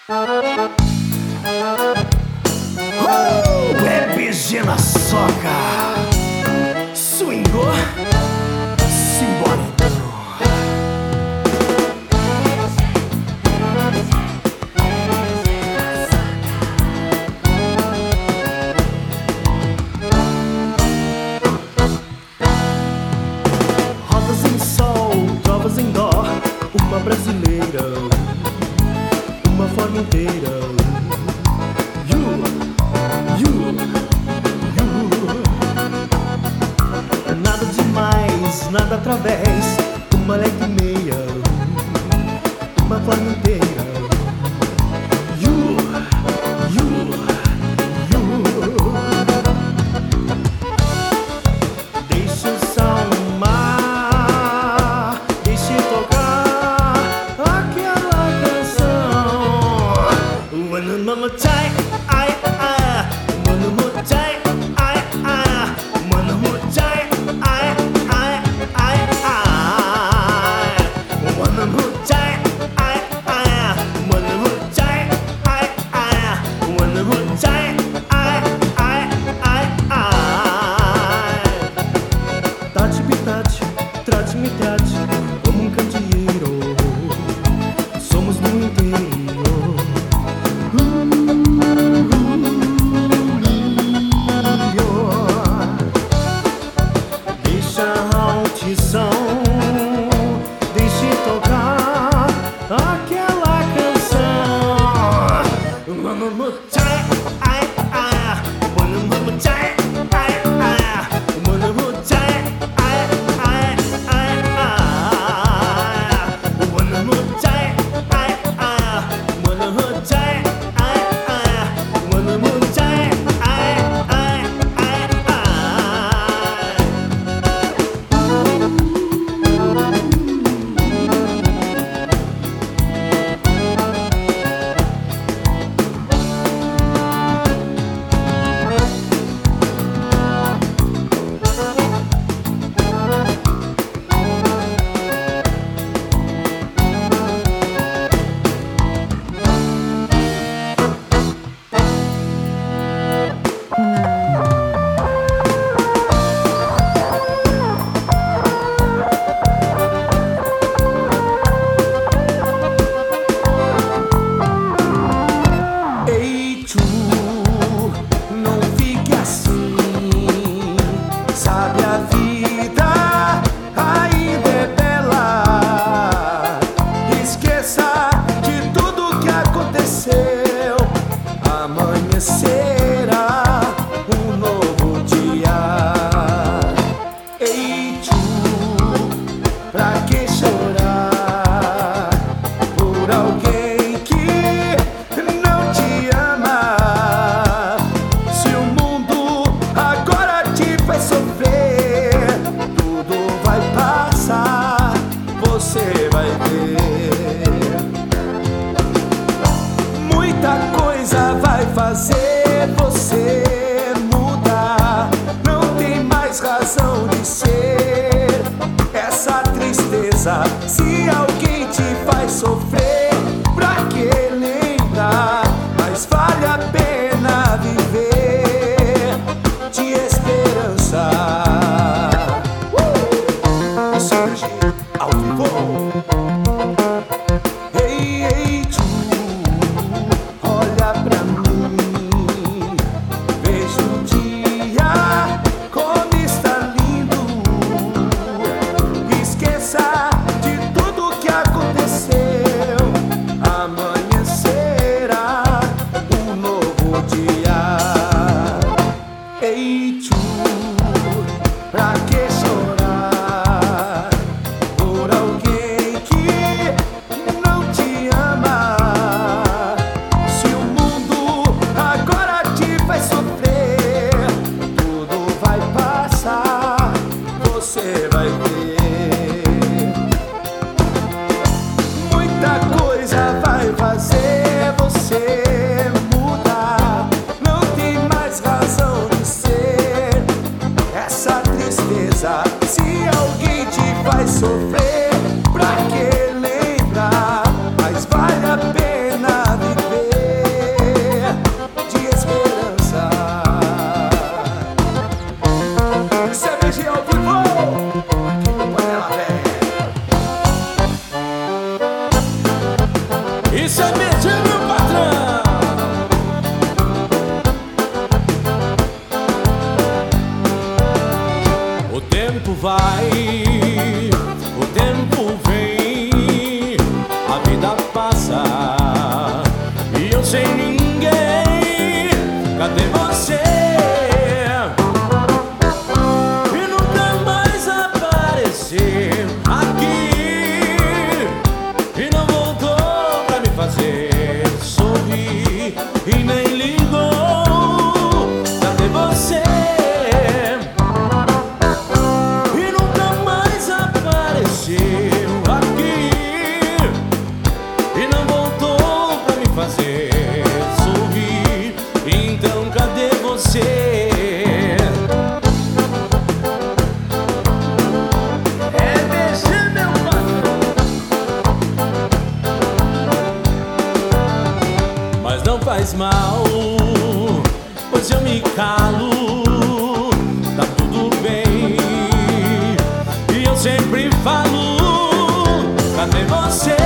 BG na soca, swingou, simbora então. Rodas em sol, trovas em dó, uma brasileira, uma forma inteira. Nada demais, nada através, uma alegre meia, uma forma inteira. Deixa o sal no mar, deixa tocar aquela canção. One more time, one more time, one more time, one more time, one more time, one more time, Trate-me, trate-me, trate como um candeeiro. Somos do interior. Deixa a altição, deixe tocar aquela canção. One more time, one more time, one more time, one more time, one more time, one more time. Sabe, a vida ainda é bela. Esqueça de tudo que aconteceu. Amanhecerá um novo dia. Ei, pra que chorar por alguém que não te ama? Se o mundo agora te faz sofrer, tudo vai passar, você vai ver. Muita coisa vai fazer você mudar. Não tem mais razão de ser essa tristeza. Se alguém te faz sofrer, pra que lembrar? Mas vale a pena viver de esperança. Isso é BG ao vivo. Ei, ei, olha pra mim, veja o dia como está lindo. Esqueça de tudo que aconteceu. faz mal, pois eu me calo, tá tudo bem. E eu sempre falo, cadê você?